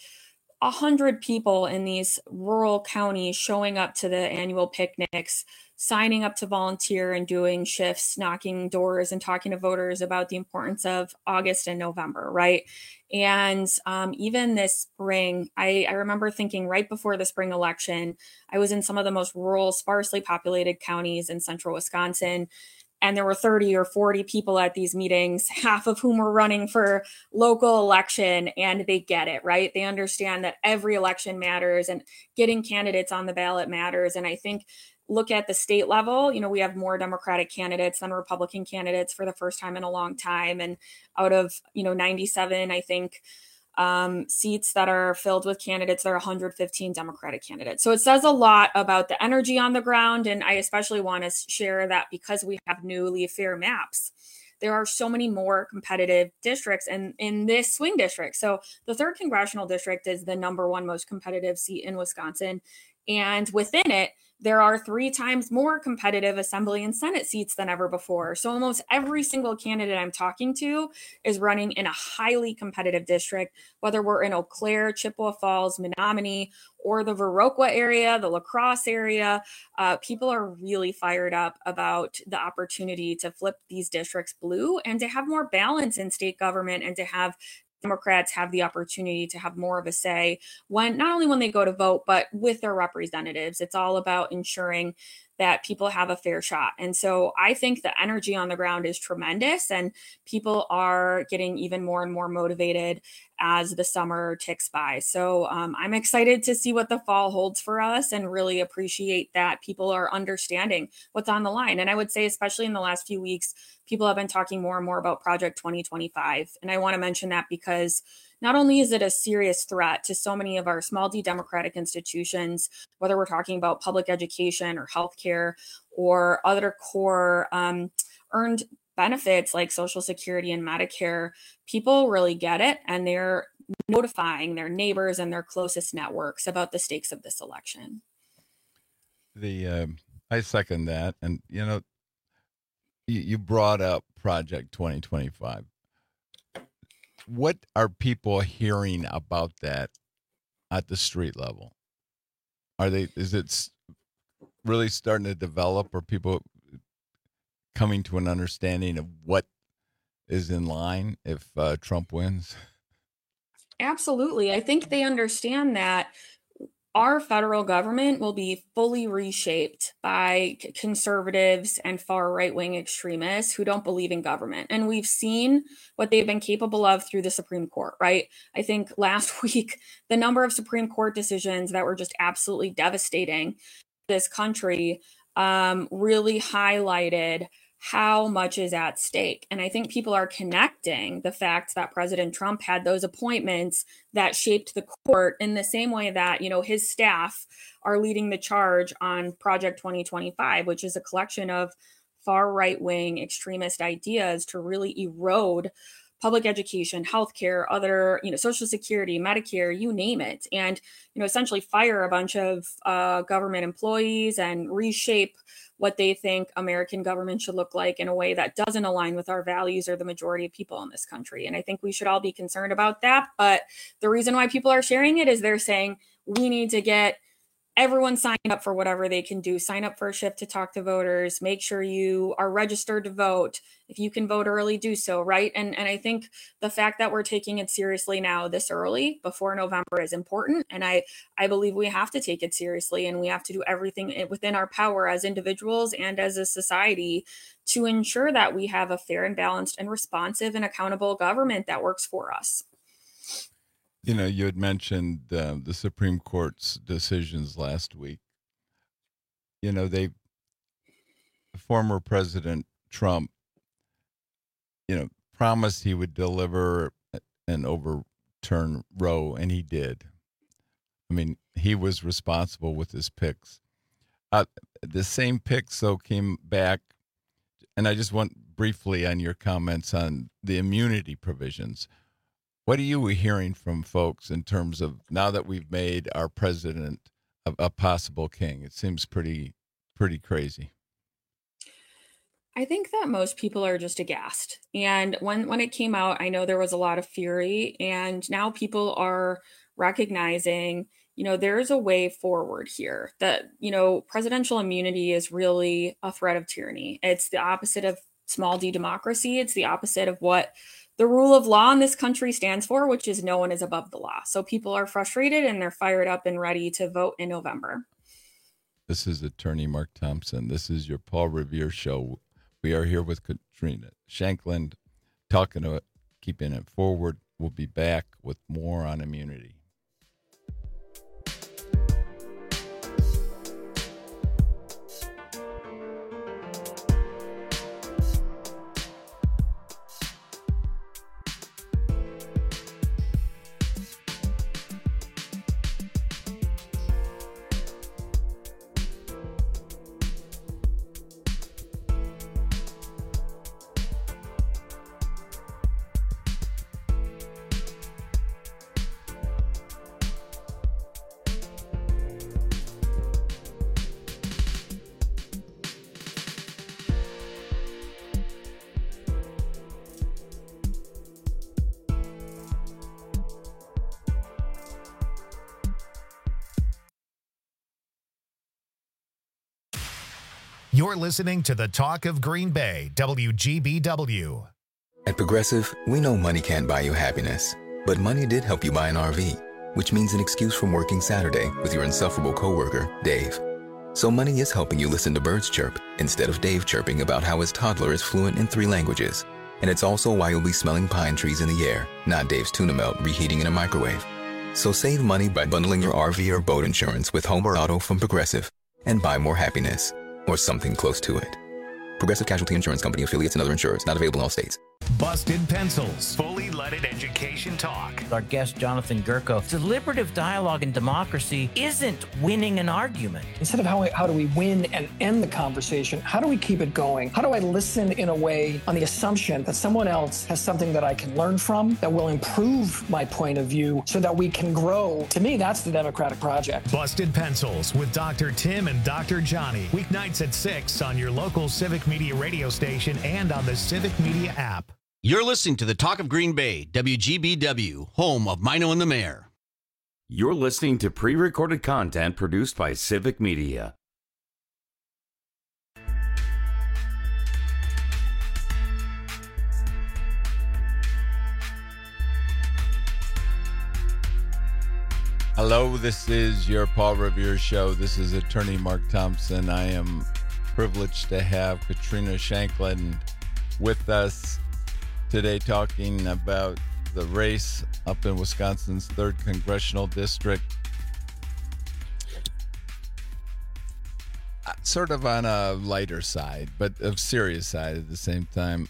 100 people in these rural counties showing up to the annual picnics, signing up to volunteer and doing shifts, knocking doors and talking to voters about the importance of August and November, right? And even this spring, I remember thinking right before the spring election, I was in some of the most rural, sparsely populated counties in central Wisconsin. And there were 30 or 40 people at these meetings, half of whom were running for local election, and they get it, right? They understand that every election matters and getting candidates on the ballot matters. And I think look at the state level, we have more Democratic candidates than Republican candidates for the first time in a long time. And out of, 97, I think, seats that are filled with candidates, there are 115 Democratic candidates. So it says a lot about the energy on the ground. And I especially want to share that because we have newly fair maps, there are so many more competitive districts in this swing district. So the 3rd Congressional District is the #1 most competitive seat in Wisconsin. And within it, there are 3 times more competitive Assembly and Senate seats than ever before. So almost every single candidate I'm talking to is running in a highly competitive district, whether we're in Eau Claire, Chippewa Falls, Menominee, or the Viroqua area, the La Crosse area. People are really fired up about the opportunity to flip these districts blue and to have more balance in state government, and to have Democrats have the opportunity to have more of a say not only when they go to vote, but with their representatives. It's all about ensuring that people have a fair shot. And so I think the energy on the ground is tremendous, and people are getting even more and more motivated as the summer ticks by. So I'm excited to see what the fall holds for us, and really appreciate that people are understanding what's on the line. And I would say, especially in the last few weeks, people have been talking more and more about Project 2025. And I want to mention that because not only is it a serious threat to so many of our small d democratic institutions, whether we're talking about public education or healthcare or other core earned benefits like Social Security and Medicare, people really get it, and they're notifying their neighbors and their closest networks about the stakes of this election. I second that. And, you brought up Project 2025. What are people hearing about that at the street level? Is it really starting to develop? Or people coming to an understanding of what is in line if Trump wins? Absolutely. I think they understand that our federal government will be fully reshaped by conservatives and far right-wing extremists who don't believe in government. And we've seen what they've been capable of through the Supreme Court, right? I think last week, the number of Supreme Court decisions that were just absolutely devastating to this country really highlighted how much is at stake. And I think people are connecting the fact that President Trump had those appointments that shaped the court in the same way that, his staff are leading the charge on Project 2025, which is a collection of far right-wing extremist ideas to really erode public education, healthcare, other, Social Security, Medicare, you name it. And, essentially fire a bunch of government employees and reshape what they think American government should look like in a way that doesn't align with our values or the majority of people in this country. And I think we should all be concerned about that. But the reason why people are sharing it is they're saying we need to get everyone signed up for whatever they can do. Sign up for a shift to talk to voters. Make sure you are registered to vote. If you can vote early, do so, right? And I think the fact that we're taking it seriously now this early before November is important. And I believe we have to take it seriously, and we have to do everything within our power as individuals and as a society to ensure that we have a fair and balanced and responsive and accountable government that works for us. You had mentioned the Supreme Court's decisions last week. Former President Trump, promised he would deliver and overturn Roe, and he did. I mean, he was responsible with his picks. The same picks, though, came back, and I just want briefly on your comments on the immunity provisions. What are you hearing from folks in terms of now that we've made our president a possible king? It seems pretty crazy. I think that most people are just aghast. And when it came out, I know there was a lot of fury, and now people are recognizing, there's a way forward here, that, presidential immunity is really a threat of tyranny. It's the opposite of small d democracy. It's the opposite of what the rule of law in this country stands for, which is no one is above the law. So people are frustrated, and they're fired up and ready to vote in November. This is Attorney Mark Thompson. This is your Paul Revere Show. We are here with Katrina Shankland, talking about keeping it forward. We'll be back with more on immunity. You're listening to the Talk of Green Bay, WGBW. At Progressive, we know money can't buy you happiness, but money did help you buy an RV, which means an excuse from working Saturday with your insufferable coworker, Dave. So money is helping you listen to birds chirp instead of Dave chirping about how his toddler is fluent in 3 languages. And it's also why you'll be smelling pine trees in the air, not Dave's tuna melt reheating in a microwave. So save money by bundling your RV or boat insurance with home or auto from Progressive and buy more happiness. Or something close to it. Progressive Casualty Insurance Company, affiliates, and other insurers. Not available in all states. Busted Pencils, fully leaded education talk. Our guest, Jonathan Gurko, deliberative dialogue and democracy isn't winning an argument. Instead of how do we win and end the conversation, how do we keep it going? How do I listen in a way on the assumption that someone else has something that I can learn from, that will improve my point of view so that we can grow? To me, that's the democratic project. Busted Pencils with Dr. Tim and Dr. Johnny. Weeknights at 6 on your local Civic Media radio station and on the Civic Media app. You're listening to the Talk of Green Bay, WGBW, home of Mino and the Mayor. You're listening to pre-recorded content produced by Civic Media. Hello, this is your Paul Revere Show. This is attorney Mark Thompson. I am privileged to have Katrina Shanklin with us today talking about the race up in Wisconsin's 3rd Congressional District. Sort of on a lighter side, but a serious side at the same time.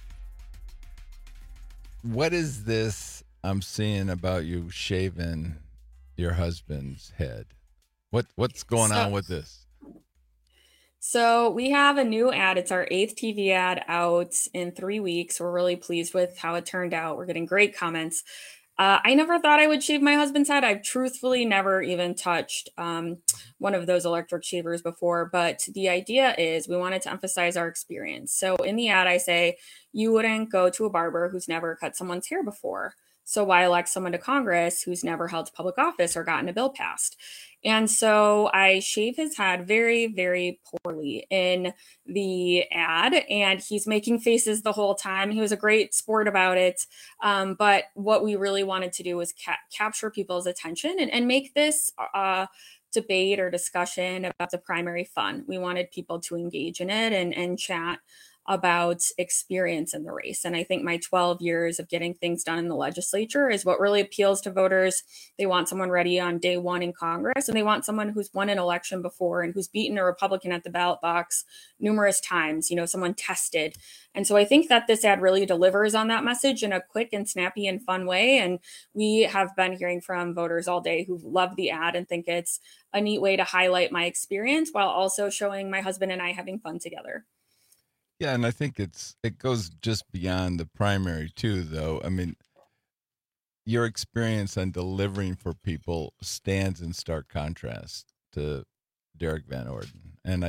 What is this I'm seeing about you shaving your husband's head? What's going on with this? So we have a new ad. It's our 8th TV ad out in 3 weeks. We're really pleased with how it turned out. We're getting great comments. I never thought I would shave my husband's head. I've truthfully never even touched one of those electric shavers before. But the idea is we wanted to emphasize our experience. So in the ad, I say, you wouldn't go to a barber who's never cut someone's hair before. So why elect someone to Congress who's never held public office or gotten a bill passed? And so I shave his head very, very poorly in the ad, and he's making faces the whole time. He was a great sport about it. But what we really wanted to do was capture people's attention and make this debate or discussion about the primary fun. We wanted people to engage in it and chat about experience in the race. And I think my 12 years of getting things done in the legislature is what really appeals to voters. They want someone ready on day one in Congress, and they want someone who's won an election before and who's beaten a Republican at the ballot box numerous times, someone tested. And so I think that this ad really delivers on that message in a quick and snappy and fun way. And we have been hearing from voters all day who love the ad and think it's a neat way to highlight my experience while also showing my husband and I having fun together. Yeah, and I think it goes just beyond the primary too, though. I mean, your experience on delivering for people stands in stark contrast to Derek Van Orden, and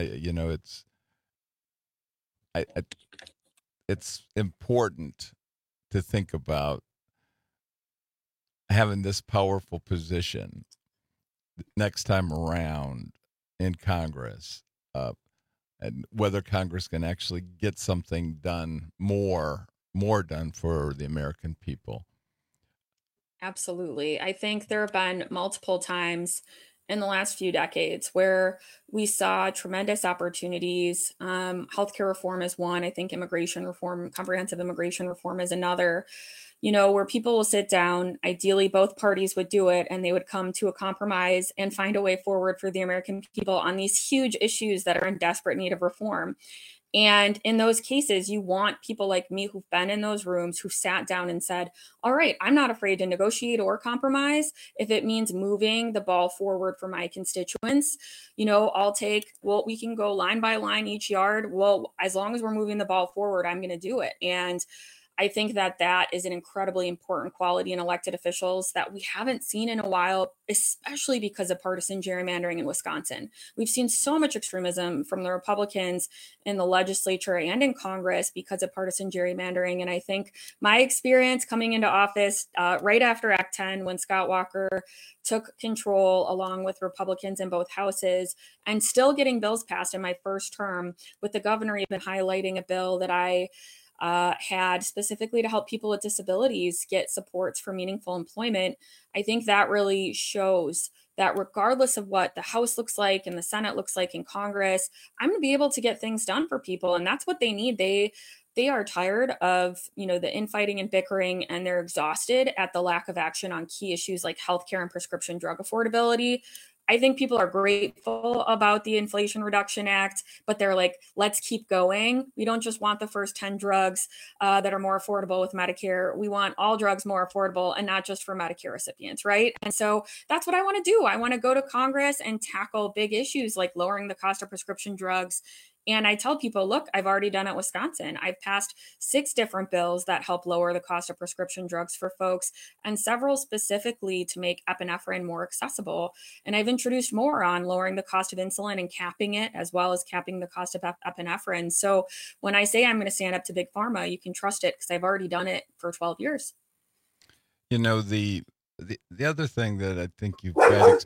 it's important to think about having this powerful position next time around in Congress. And whether Congress can actually get something done, more done for the American people. Absolutely. I think there have been multiple times in the last few decades where we saw tremendous opportunities. Healthcare reform is one. I think immigration reform, comprehensive immigration reform is another. Where people will sit down, ideally both parties would do it, and they would come to a compromise and find a way forward for the American people on these huge issues that are in desperate need of reform. And in those cases, you want people like me who've been in those rooms, who sat down and said, all right, I'm not afraid to negotiate or compromise if it means moving the ball forward for my constituents. We can go line by line each yard. Well, as long as we're moving the ball forward, I'm going to do it. And I think that is an incredibly important quality in elected officials that we haven't seen in a while, especially because of partisan gerrymandering in Wisconsin. We've seen so much extremism from the Republicans in the legislature and in Congress because of partisan gerrymandering. And I think my experience coming into office right after Act 10, when Scott Walker took control along with Republicans in both houses, and still getting bills passed in my first term, with the governor even highlighting a bill that I had specifically to help people with disabilities get supports for meaningful employment. I think that really shows that regardless of what the House looks like and the Senate looks like in Congress, I'm going to be able to get things done for people. And that's what they need. They are tired of, the infighting and bickering, and they're exhausted at the lack of action on key issues like healthcare and prescription drug affordability. I think people are grateful about the Inflation Reduction Act, but they're like, let's keep going. We don't just want the first 10 drugs that are more affordable with Medicare. We want all drugs more affordable and not just for Medicare recipients, right? And so that's what I want to do. I want to go to Congress and tackle big issues like lowering the cost of prescription drugs. And I tell people, look, I've already done it in Wisconsin. I've passed 6 different bills that help lower the cost of prescription drugs for folks, and several specifically to make epinephrine more accessible. And I've introduced more on lowering the cost of insulin and capping it, as well as capping the cost of epinephrine. So when I say I'm going to stand up to Big Pharma, you can trust it because I've already done it for 12 years. You know, the other thing that I think you've got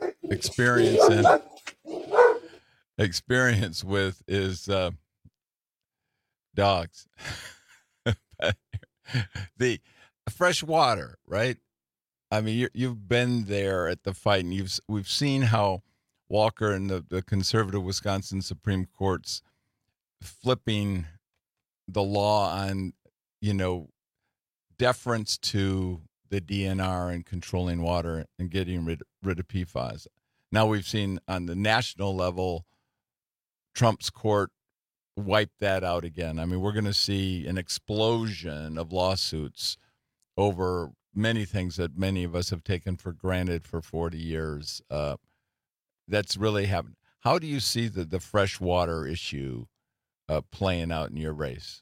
experience with is dogs. The fresh water, right? I mean, you've been there at the fight, and we've seen how Walker and the conservative Wisconsin Supreme Court's flipping the law on, deference to the DNR and controlling water and getting rid of PFAS. Now we've seen on the national level, Trump's court wiped that out again. I mean, we're going to see an explosion of lawsuits over many things that many of us have taken for granted for 40 years. That's really happened. How do you see the fresh water issue playing out in your race?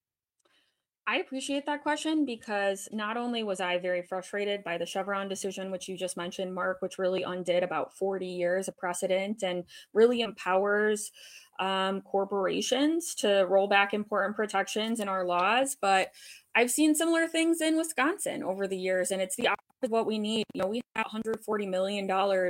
I appreciate that question because not only was I very frustrated by the Chevron decision, which you just mentioned, Mark, which really undid about 40 years of precedent and really empowers corporations to roll back important protections in our laws, but I've seen similar things in Wisconsin over the years, and it's the opposite of what we need. We have $140 million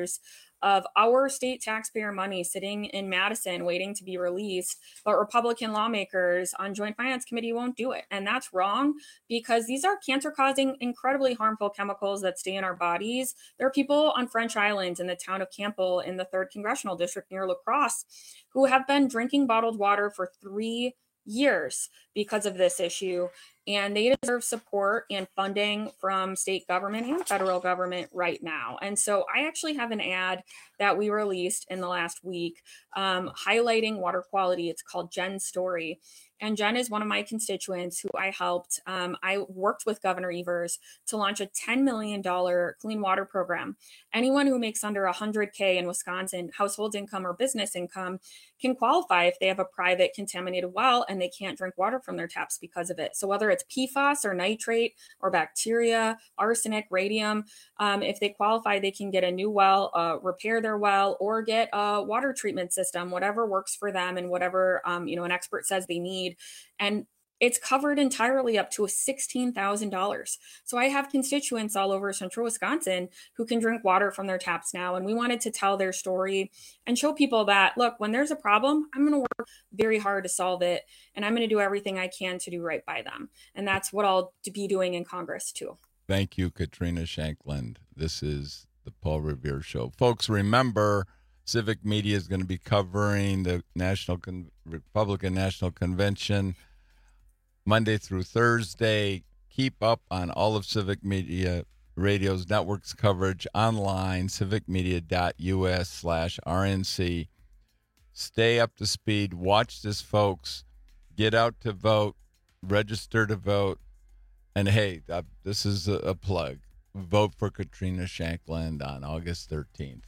of our state taxpayer money sitting in Madison waiting to be released, but Republican lawmakers on Joint Finance Committee won't do it. And that's wrong because these are cancer-causing, incredibly harmful chemicals that stay in our bodies. There are people on French Island in the town of Campbell in the 3rd Congressional District near La Crosse who have been drinking bottled water for 3 years because of this issue. And they deserve support and funding from state government and federal government right now. And so I actually have an ad that we released in the last week highlighting water quality. It's called Jen's Story. And Jen is one of my constituents who I helped. I worked with Governor Evers to launch a $10 million clean water program. Anyone who makes under $100K in Wisconsin, household income or business income, can qualify if they have a private contaminated well and they can't drink water from their taps because of it. So whether it's PFAS or nitrate or bacteria, arsenic, radium, if they qualify, they can get a new well, repair their well, or get a water treatment system, whatever works for them and whatever an expert says they need. And it's covered entirely up to $16,000. So I have constituents all over central Wisconsin who can drink water from their taps now. And we wanted to tell their story and show people that, look, when there's a problem, I'm going to work very hard to solve it. And I'm going to do everything I can to do right by them. And that's what I'll be doing in Congress too. Thank you, Katrina Shankland. This is the Paul Revere Show. Folks, remember, Civic Media is going to be covering the Republican National Convention Monday through Thursday. Keep up on all of Civic Media Radio's network's coverage online, civicmedia.us/RNC. Stay up to speed. Watch this, folks. Get out to vote. Register to vote. And, hey, this is a plug. Vote for Katrina Shankland on August 13th.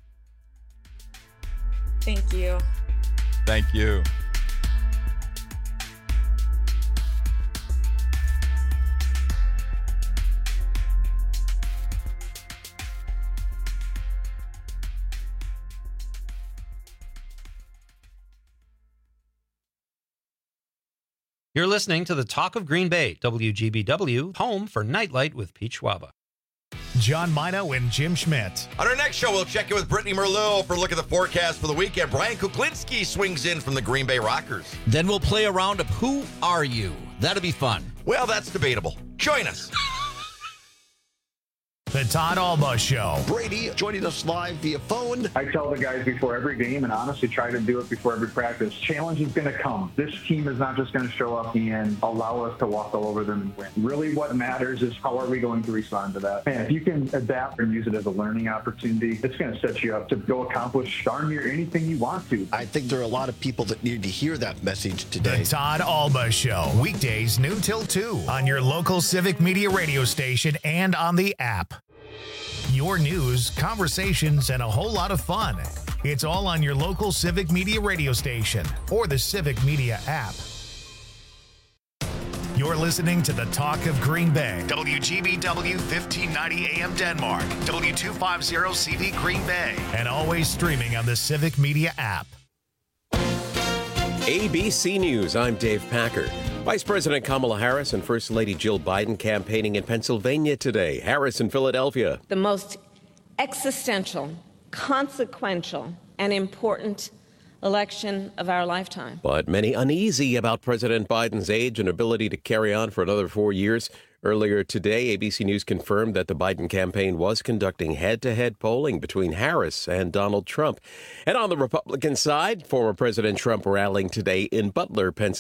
Thank you. Thank you. You're listening to the Talk of Green Bay, WGBW, home for Nightlight with Pete Schwaba. John Mino and Jim Schmidt. On our next show, we'll check in with Brittany Merlot for a look at the forecast for the weekend. Brian Kuklinski swings in from the Green Bay Rockers. Then we'll play a round of Who Are You? That'll be fun. Well, that's debatable. Join us. The Todd Alba Show. Brady joining us live via phone. I tell the guys before every game, and honestly try to do it before every practice, challenge is going to come. This team is not just going to show up and allow us to walk all over them and win. Really what matters is how are we going to respond to that. And if you can adapt and use it as a learning opportunity, it's going to set you up to go accomplish darn near anything you want to. I think there are a lot of people that need to hear that message today. The Todd Alba Show. Weekdays noon till 2 on your local Civic Media radio station and on the app. Your news, conversations, and a whole lot of fun. It's all on your local Civic Media radio station or the Civic Media app. You're listening to the Talk of Green Bay. WGBW 1590 AM Denmark. W250CV Green Bay. And always streaming on the Civic Media app. ABC News, I'm Dave Packer. Vice President Kamala Harris and First Lady Jill Biden campaigning in Pennsylvania today. Harris in Philadelphia. The most existential, consequential, and important election of our lifetime. But many uneasy about President Biden's age and ability to carry on for another 4 years. Earlier today, ABC News confirmed that the Biden campaign was conducting head-to-head polling between Harris and Donald Trump. And on the Republican side, former President Trump rallying today in Butler, Pennsylvania.